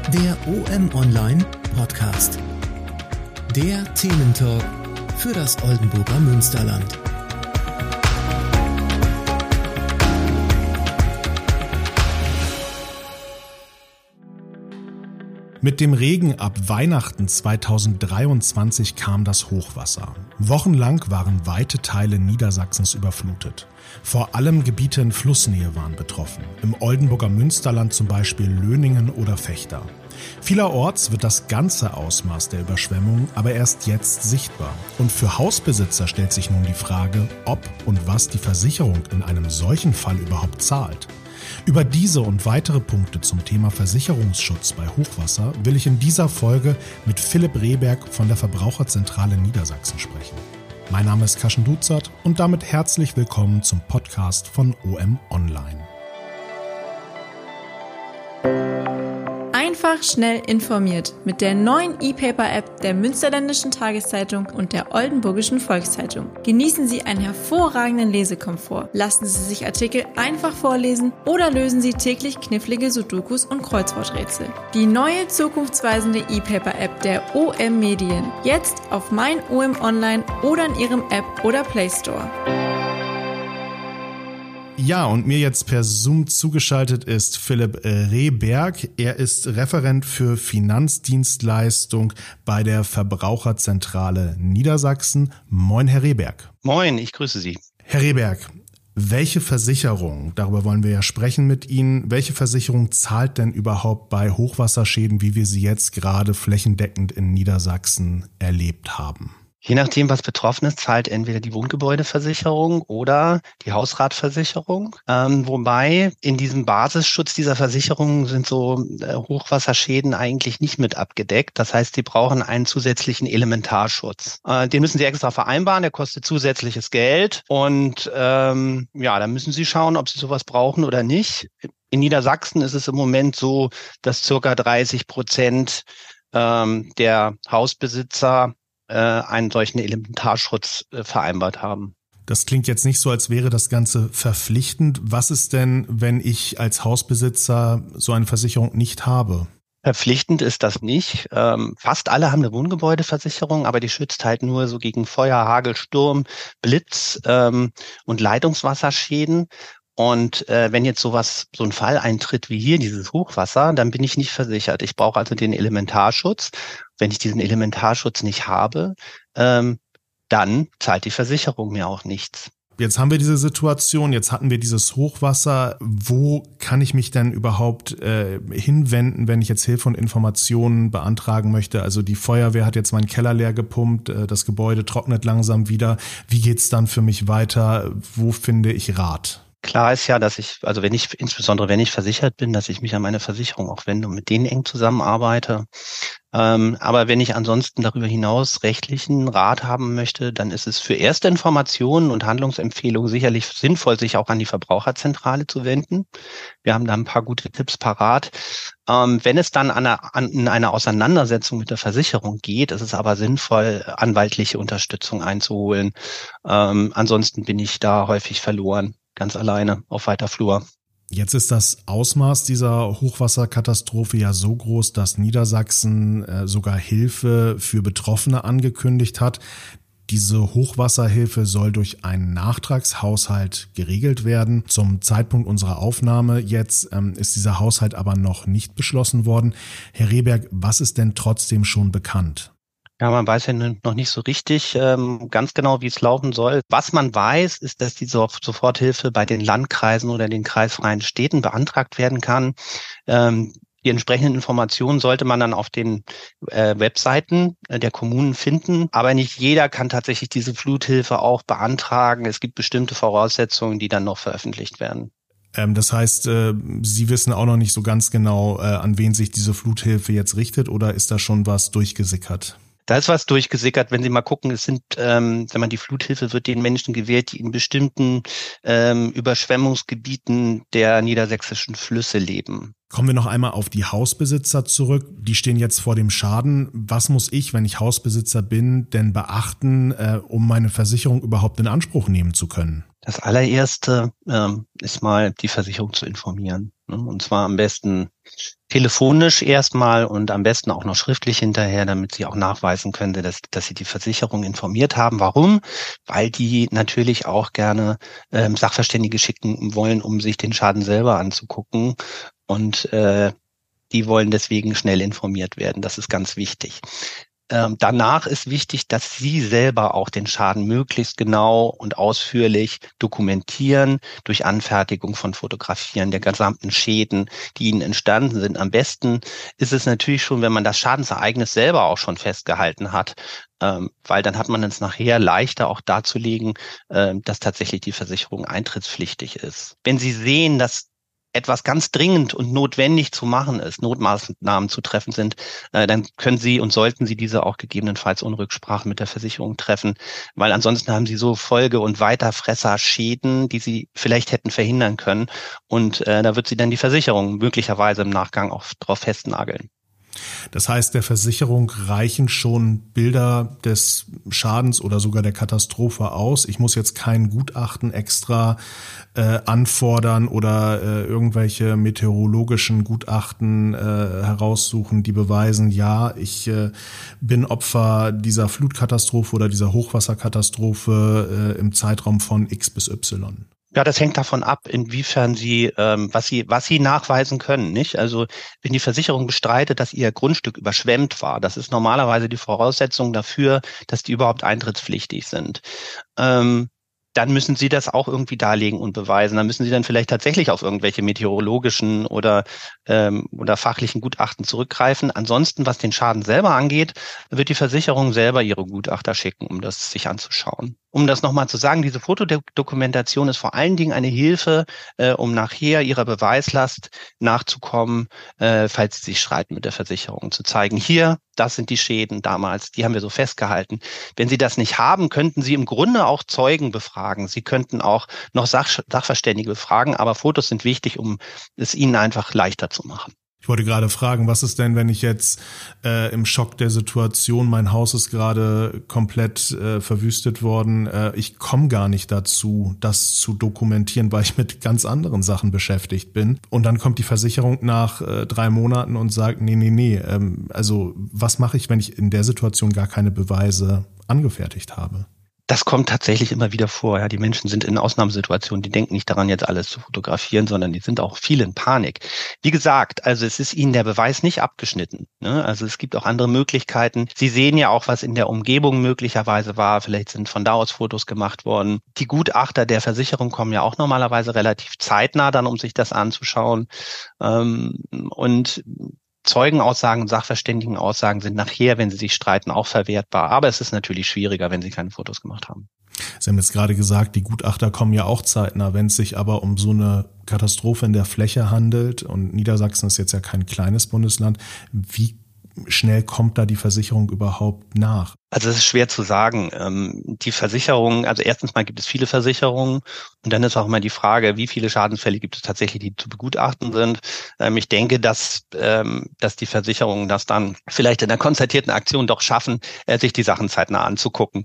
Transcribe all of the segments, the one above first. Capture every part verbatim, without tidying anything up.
Der O M Online Podcast. Der Thementalk für das Oldenburger Münsterland. Mit dem Regen ab Weihnachten zweitausenddreiundzwanzig kam das Hochwasser. Wochenlang waren weite Teile Niedersachsens überflutet. Vor allem Gebiete in Flussnähe waren betroffen. Im Oldenburger Münsterland zum Beispiel Löningen oder Vechta. Vielerorts wird das ganze Ausmaß der Überschwemmung aber erst jetzt sichtbar. Und für Hausbesitzer stellt sich nun die Frage, ob und was die Versicherung in einem solchen Fall überhaupt zahlt. Über diese und weitere Punkte zum Thema Versicherungsschutz bei Hochwasser will ich in dieser Folge mit Philipp Rehberg von der Verbraucherzentrale Niedersachsen sprechen. Mein Name ist Kaschen Duzert und damit herzlich willkommen zum Podcast von O M Online. Einfach schnell informiert mit der neuen E-Paper-App der Münsterländischen Tageszeitung und der Oldenburgischen Volkszeitung. Genießen Sie einen hervorragenden Lesekomfort. Lassen Sie sich Artikel einfach vorlesen oder lösen Sie täglich knifflige Sudokus und Kreuzworträtsel. Die neue zukunftsweisende E-Paper-App der O M Medien. Jetzt auf mein O M Online oder in Ihrem App- oder Play Store. Ja, und mir jetzt per Zoom zugeschaltet ist Philipp Rehberg. Er ist Referent für Finanzdienstleistung bei der Verbraucherzentrale Niedersachsen. Moin, Herr Rehberg. Moin, ich grüße Sie. Herr Rehberg, welche Versicherung, darüber wollen wir ja sprechen mit Ihnen, welche Versicherung zahlt denn überhaupt bei Hochwasserschäden, wie wir sie jetzt gerade flächendeckend in Niedersachsen erlebt haben? Je nachdem, was betroffen ist, zahlt entweder die Wohngebäudeversicherung oder die Hausratversicherung. Ähm, wobei in diesem Basisschutz dieser Versicherung sind so äh, Hochwasserschäden eigentlich nicht mit abgedeckt. Das heißt, sie brauchen einen zusätzlichen Elementarschutz. Äh, den müssen sie extra vereinbaren, der kostet zusätzliches Geld. Und ähm, ja, dann müssen sie schauen, ob sie sowas brauchen oder nicht. In Niedersachsen ist es im Moment so, dass circa dreißig Prozent ähm, der Hausbesitzer einen solchen Elementarschutz vereinbart haben. Das klingt jetzt nicht so, als wäre das Ganze verpflichtend. Was ist denn, wenn ich als Hausbesitzer so eine Versicherung nicht habe? Verpflichtend ist das nicht. Fast alle haben eine Wohngebäudeversicherung, aber die schützt halt nur so gegen Feuer, Hagel, Sturm, Blitz und Leitungswasserschäden. Und äh, wenn jetzt sowas, so ein Fall eintritt wie hier, dieses Hochwasser, dann bin ich nicht versichert. Ich brauche also den Elementarschutz. Wenn ich diesen Elementarschutz nicht habe, ähm, dann zahlt die Versicherung mir auch nichts. Jetzt haben wir diese Situation, jetzt hatten wir dieses Hochwasser. Wo kann ich mich denn überhaupt äh, hinwenden, wenn ich jetzt Hilfe und Informationen beantragen möchte? Also die Feuerwehr hat jetzt meinen Keller leer gepumpt, äh, das Gebäude trocknet langsam wieder. Wie geht's dann für mich weiter? Wo finde ich Rat? Klar ist ja, dass ich, also wenn ich, insbesondere wenn ich versichert bin, dass ich mich an meine Versicherung auch wende und mit denen eng zusammenarbeite. Ähm, aber wenn ich ansonsten darüber hinaus rechtlichen Rat haben möchte, dann ist es für erste Informationen und Handlungsempfehlungen sicherlich sinnvoll, sich auch an die Verbraucherzentrale zu wenden. Wir haben da ein paar gute Tipps parat. Ähm, wenn es dann an einer, an, in einer Auseinandersetzung mit der Versicherung geht, ist es aber sinnvoll, anwaltliche Unterstützung einzuholen. Ähm, ansonsten bin ich da häufig verloren. Ganz alleine auf weiter Flur. Jetzt ist das Ausmaß dieser Hochwasserkatastrophe ja so groß, dass Niedersachsen äh, sogar Hilfe für Betroffene angekündigt hat. Diese Hochwasserhilfe soll durch einen Nachtragshaushalt geregelt werden. Zum Zeitpunkt unserer Aufnahme jetzt ähm, ist dieser Haushalt aber noch nicht beschlossen worden. Herr Rehberg, was ist denn trotzdem schon bekannt? Ja, man weiß ja noch nicht so richtig ähm, ganz genau, wie es laufen soll. Was man weiß, ist, dass die Soforthilfe bei den Landkreisen oder den kreisfreien Städten beantragt werden kann. Ähm, die entsprechenden Informationen sollte man dann auf den äh, Webseiten äh, der Kommunen finden. Aber nicht jeder kann tatsächlich diese Fluthilfe auch beantragen. Es gibt bestimmte Voraussetzungen, die dann noch veröffentlicht werden. Ähm, das heißt, äh, Sie wissen auch noch nicht so ganz genau, äh, an wen sich diese Fluthilfe jetzt richtet, oder ist da schon was durchgesickert? Da ist was durchgesickert, wenn Sie mal gucken, es sind, ähm, wenn man die Fluthilfe wird den Menschen gewährt, die in bestimmten ähm, Überschwemmungsgebieten der niedersächsischen Flüsse leben. Kommen wir noch einmal auf die Hausbesitzer zurück. Die stehen jetzt vor dem Schaden. Was muss ich, wenn ich Hausbesitzer bin, denn beachten, äh, um meine Versicherung überhaupt in Anspruch nehmen zu können? Das allererste ähm, ist mal die Versicherung zu informieren. Ne? Und zwar am besten telefonisch erstmal und am besten auch noch schriftlich hinterher, damit Sie auch nachweisen können, dass, dass Sie die Versicherung informiert haben. Warum? Weil die natürlich auch gerne ähm, Sachverständige schicken wollen, um sich den Schaden selber anzugucken. Und äh, die wollen deswegen schnell informiert werden. Das ist ganz wichtig. Ähm, danach ist wichtig, dass Sie selber auch den Schaden möglichst genau und ausführlich dokumentieren durch Anfertigung von Fotografieren der gesamten Schäden, die Ihnen entstanden sind. Am besten ist es natürlich schon, wenn man das Schadensereignis selber auch schon festgehalten hat, ähm, weil dann hat man es nachher leichter auch darzulegen, äh, dass tatsächlich die Versicherung eintrittspflichtig ist. Wenn Sie sehen, dass etwas ganz dringend und notwendig zu machen ist, Notmaßnahmen zu treffen sind, äh, dann können Sie und sollten Sie diese auch gegebenenfalls in Rücksprache mit der Versicherung treffen, weil ansonsten haben Sie so Folge- und Weiterfresser-Schäden, die Sie vielleicht hätten verhindern können und äh, da wird Sie dann die Versicherung möglicherweise im Nachgang auch drauf festnageln. Das heißt, der Versicherung reichen schon Bilder des Schadens oder sogar der Katastrophe aus. Ich muss jetzt kein Gutachten extra äh, anfordern oder äh, irgendwelche meteorologischen Gutachten äh, heraussuchen, die beweisen, ja, ich äh, bin Opfer dieser Flutkatastrophe oder dieser Hochwasserkatastrophe äh, im Zeitraum von X bis Y. Ja, das hängt davon ab, inwiefern Sie, ähm, was Sie, was Sie nachweisen können, nicht? Also, wenn die Versicherung bestreitet, dass Ihr Grundstück überschwemmt war, das ist normalerweise die Voraussetzung dafür, dass die überhaupt eintrittspflichtig sind. Ähm, dann müssen Sie das auch irgendwie darlegen und beweisen. Dann müssen Sie dann vielleicht tatsächlich auf irgendwelche meteorologischen oder ähm, oder fachlichen Gutachten zurückgreifen. Ansonsten, was den Schaden selber angeht, wird die Versicherung selber ihre Gutachter schicken, um das sich anzuschauen. Um das nochmal zu sagen, diese Fotodokumentation ist vor allen Dingen eine Hilfe, äh, um nachher ihrer Beweislast nachzukommen, äh, falls sie sich streiten mit der Versicherung, zu zeigen, hier, das sind die Schäden damals, die haben wir so festgehalten. Wenn Sie das nicht haben, könnten Sie im Grunde auch Zeugen befragen. Sie könnten auch noch Sach- Sachverständige befragen, aber Fotos sind wichtig, um es Ihnen einfach leichter zu machen. Ich wollte gerade fragen, was ist denn, wenn ich jetzt äh, im Schock der Situation, mein Haus ist gerade komplett äh, verwüstet worden, äh, ich komme gar nicht dazu, das zu dokumentieren, weil ich mit ganz anderen Sachen beschäftigt bin. Und dann kommt die Versicherung nach äh, drei Monaten und sagt, nee, nee, nee, ähm, also was mache ich, wenn ich in der Situation gar keine Beweise angefertigt habe? Das kommt tatsächlich immer wieder vor. Ja, die Menschen sind in Ausnahmesituationen, die denken nicht daran, jetzt alles zu fotografieren, sondern die sind auch viel in Panik. Wie gesagt, also es ist ihnen der Beweis nicht abgeschnitten. Ne? Also es gibt auch andere Möglichkeiten. Sie sehen ja auch, was in der Umgebung möglicherweise war. Vielleicht sind von da aus Fotos gemacht worden. Die Gutachter der Versicherung kommen ja auch normalerweise relativ zeitnah dann, um sich das anzuschauen. Ähm, und Zeugenaussagen und Sachverständigenaussagen sind nachher, wenn sie sich streiten, auch verwertbar. Aber es ist natürlich schwieriger, wenn sie keine Fotos gemacht haben. Sie haben jetzt gerade gesagt, die Gutachter kommen ja auch zeitnah. Wenn es sich aber um so eine Katastrophe in der Fläche handelt, und Niedersachsen ist jetzt ja kein kleines Bundesland, wie schnell kommt da die Versicherung überhaupt nach? Also es ist schwer zu sagen. Die Versicherung, also erstens mal gibt es viele Versicherungen und dann ist auch immer die Frage, wie viele Schadensfälle gibt es tatsächlich, die zu begutachten sind. Ich denke, dass, dass die Versicherungen das dann vielleicht in einer konzertierten Aktion doch schaffen, sich die Sachen zeitnah anzugucken.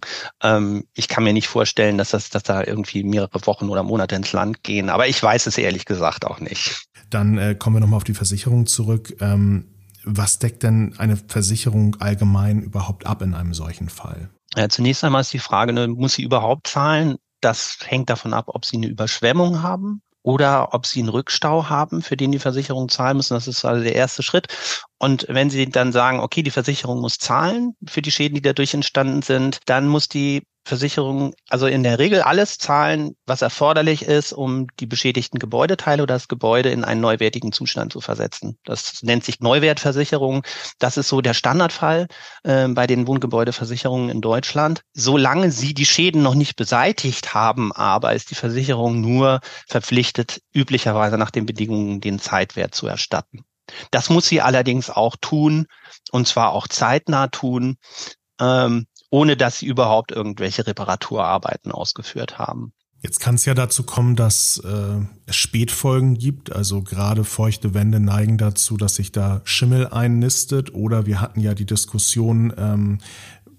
Ich kann mir nicht vorstellen, dass das, dass da irgendwie mehrere Wochen oder Monate ins Land gehen, aber ich weiß es ehrlich gesagt auch nicht. Dann äh, kommen wir nochmal auf die Versicherung zurück. Ähm Was deckt denn eine Versicherung allgemein überhaupt ab in einem solchen Fall? Ja, zunächst einmal ist die Frage, ne, muss sie überhaupt zahlen? Das hängt davon ab, ob sie eine Überschwemmung haben oder ob sie einen Rückstau haben, für den die Versicherung zahlen müssen. Das ist also der erste Schritt. Und wenn Sie dann sagen, okay, die Versicherung muss zahlen für die Schäden, die dadurch entstanden sind, dann muss die Versicherung also in der Regel alles zahlen, was erforderlich ist, um die beschädigten Gebäudeteile oder das Gebäude in einen neuwertigen Zustand zu versetzen. Das nennt sich Neuwertversicherung. Das ist so der Standardfall äh, bei den Wohngebäudeversicherungen in Deutschland. Solange sie die Schäden noch nicht beseitigt haben, aber ist die Versicherung nur verpflichtet, üblicherweise nach den Bedingungen den Zeitwert zu erstatten. Das muss sie allerdings auch tun, und zwar auch zeitnah tun, ähm, ohne dass sie überhaupt irgendwelche Reparaturarbeiten ausgeführt haben. Jetzt kann es ja dazu kommen, dass äh, es Spätfolgen gibt. Also gerade feuchte Wände neigen dazu, dass sich da Schimmel einnistet. Oder wir hatten ja die Diskussion, ähm,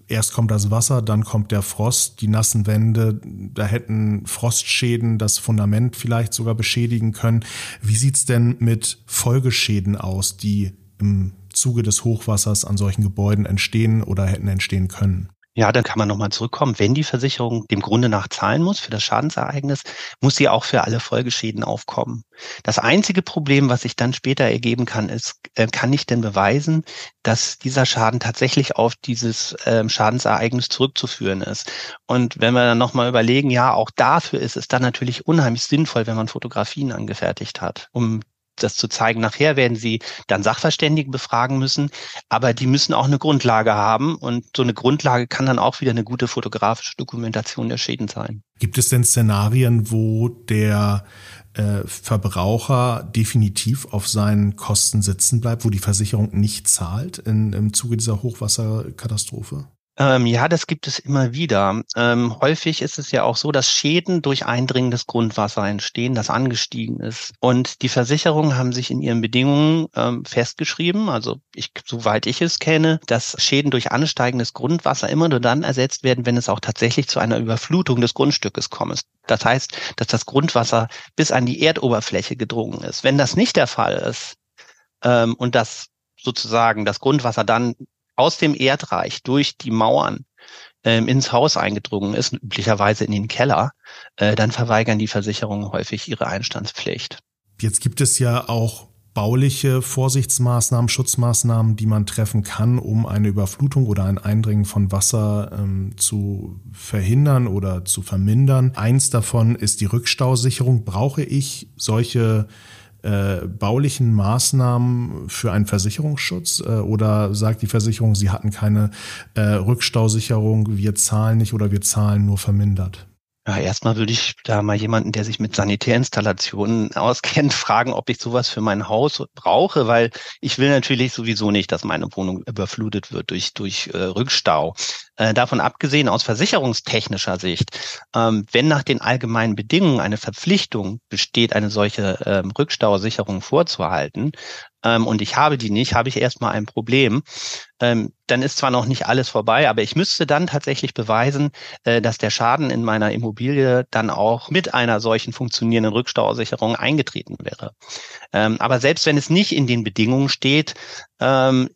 erst kommt das Wasser, dann kommt der Frost, die nassen Wände, da hätten Frostschäden das Fundament vielleicht sogar beschädigen können. Wie sieht's denn mit Folgeschäden aus, die im Zuge des Hochwassers an solchen Gebäuden entstehen oder hätten entstehen können? Ja, dann kann man nochmal zurückkommen. Wenn die Versicherung dem Grunde nach zahlen muss für das Schadensereignis, muss sie auch für alle Folgeschäden aufkommen. Das einzige Problem, was sich dann später ergeben kann, ist, kann ich denn beweisen, dass dieser Schaden tatsächlich auf dieses ähm, Schadensereignis zurückzuführen ist. Und wenn wir dann nochmal überlegen, ja, auch dafür ist es dann natürlich unheimlich sinnvoll, wenn man Fotografien angefertigt hat, um das zu zeigen. Nachher werden Sie dann Sachverständige befragen müssen, aber die müssen auch eine Grundlage haben und so eine Grundlage kann dann auch wieder eine gute fotografische Dokumentation der Schäden sein. Gibt es denn Szenarien, wo der äh, Verbraucher definitiv auf seinen Kosten sitzen bleibt, wo die Versicherung nicht zahlt in, im Zuge dieser Hochwasserkatastrophe? Ähm, ja, das gibt es immer wieder. Ähm, häufig ist es ja auch so, dass Schäden durch eindringendes Grundwasser entstehen, das angestiegen ist. Und die Versicherungen haben sich in ihren Bedingungen ähm, festgeschrieben, also ich, soweit ich es kenne, dass Schäden durch ansteigendes Grundwasser immer nur dann ersetzt werden, wenn es auch tatsächlich zu einer Überflutung des Grundstückes kommt. Das heißt, dass das Grundwasser bis an die Erdoberfläche gedrungen ist. Wenn das nicht der Fall ist ähm, und das sozusagen das Grundwasser dann aus dem Erdreich durch die Mauern ähm, ins Haus eingedrungen ist, üblicherweise in den Keller, äh, dann verweigern die Versicherungen häufig ihre Einstandspflicht. Jetzt gibt es ja auch bauliche Vorsichtsmaßnahmen, Schutzmaßnahmen, die man treffen kann, um eine Überflutung oder ein Eindringen von Wasser ähm, zu verhindern oder zu vermindern. Eins davon ist die Rückstausicherung. Brauche ich solche Äh, baulichen Maßnahmen für einen Versicherungsschutz äh, oder sagt die Versicherung, sie hatten keine äh, Rückstausicherung, wir zahlen nicht oder wir zahlen nur vermindert? Ja, erstmal würde ich da mal jemanden, der sich mit Sanitärinstallationen auskennt, fragen, ob ich sowas für mein Haus brauche, weil ich will natürlich sowieso nicht, dass meine Wohnung überflutet wird durch durch äh, Rückstau. Äh, davon abgesehen, aus versicherungstechnischer Sicht, ähm, wenn nach den allgemeinen Bedingungen eine Verpflichtung besteht, eine solche ähm, Rückstausicherung vorzuhalten, ähm, und ich habe die nicht, habe ich erstmal ein Problem. Ähm, dann ist zwar noch nicht alles vorbei, aber ich müsste dann tatsächlich beweisen, äh, dass der Schaden in meiner Immobilie dann auch mit einer solchen funktionierenden Rückstausicherung eingetreten wäre. Ähm, aber selbst wenn es nicht in den Bedingungen steht, ähm,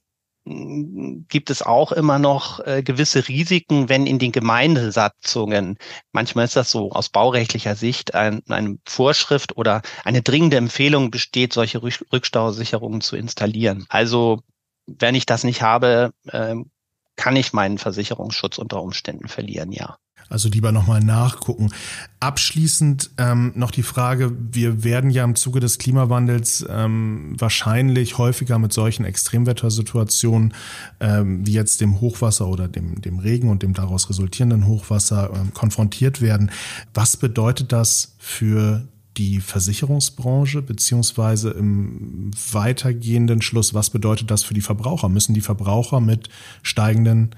gibt es auch immer noch äh, gewisse Risiken, wenn in den Gemeindesatzungen, manchmal ist das so aus baurechtlicher Sicht ein, eine Vorschrift oder eine dringende Empfehlung besteht, solche Rückstausicherungen zu installieren. Also wenn ich das nicht habe, äh, kann ich meinen Versicherungsschutz unter Umständen verlieren, ja. Also lieber nochmal nachgucken. Abschließend ähm, noch die Frage, wir werden ja im Zuge des Klimawandels ähm, wahrscheinlich häufiger mit solchen Extremwettersituationen ähm, wie jetzt dem Hochwasser oder dem, dem Regen und dem daraus resultierenden Hochwasser ähm, konfrontiert werden. Was bedeutet das für die Versicherungsbranche, beziehungsweise im weitergehenden Schluss, was bedeutet das für die Verbraucher? Müssen die Verbraucher mit steigenden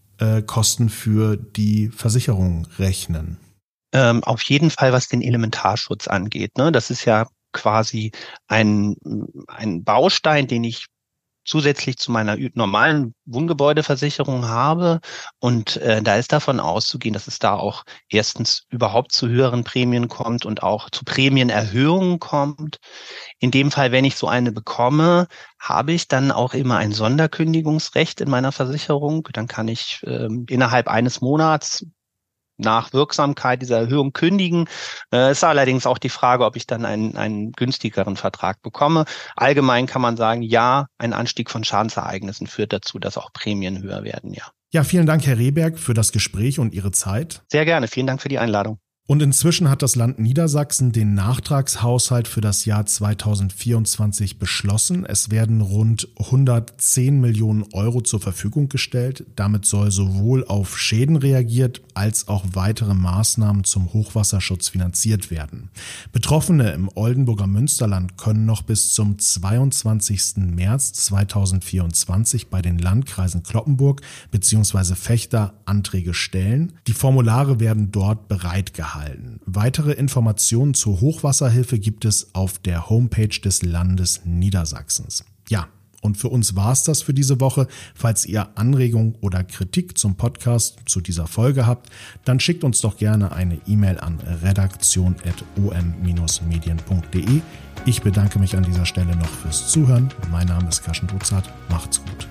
Kosten für die Versicherung rechnen? Ähm, auf jeden Fall, was den Elementarschutz angeht. Ne? Das ist ja quasi ein, ein Baustein, den ich zusätzlich zu meiner normalen Wohngebäudeversicherung habe. Und äh, da ist davon auszugehen, dass es da auch erstens überhaupt zu höheren Prämien kommt und auch zu Prämienerhöhungen kommt. In dem Fall, wenn ich so eine bekomme, habe ich dann auch immer ein Sonderkündigungsrecht in meiner Versicherung. Dann kann ich äh, innerhalb eines Monats nach Wirksamkeit dieser Erhöhung kündigen. Äh, ist allerdings auch die Frage, ob ich dann einen, einen günstigeren Vertrag bekomme. Allgemein kann man sagen, ja, ein Anstieg von Schadensereignissen führt dazu, dass auch Prämien höher werden, ja. Ja, vielen Dank, Herr Rehberg, für das Gespräch und Ihre Zeit. Sehr gerne. Vielen Dank für die Einladung. Und inzwischen hat das Land Niedersachsen den Nachtragshaushalt für das Jahr zweitausendvierundzwanzig beschlossen. Es werden rund hundertzehn Millionen Euro zur Verfügung gestellt. Damit soll sowohl auf Schäden reagiert als auch weitere Maßnahmen zum Hochwasserschutz finanziert werden. Betroffene im Oldenburger Münsterland können noch bis zum zweiundzwanzigsten März zweitausendvierundzwanzig bei den Landkreisen Cloppenburg bzw. Vechta Anträge stellen. Die Formulare werden dort bereitgehalten. Weitere Informationen zur Hochwasserhilfe gibt es auf der Homepage des Landes Niedersachsens. Ja, Und für uns war's das für diese Woche. Falls ihr Anregungen oder Kritik zum Podcast zu dieser Folge habt, dann schickt uns doch gerne eine E-Mail an redaktion at o m dash medien punkt de. Ich bedanke mich an dieser Stelle noch fürs Zuhören. Mein Name ist Kaschen Duzat. Macht's gut.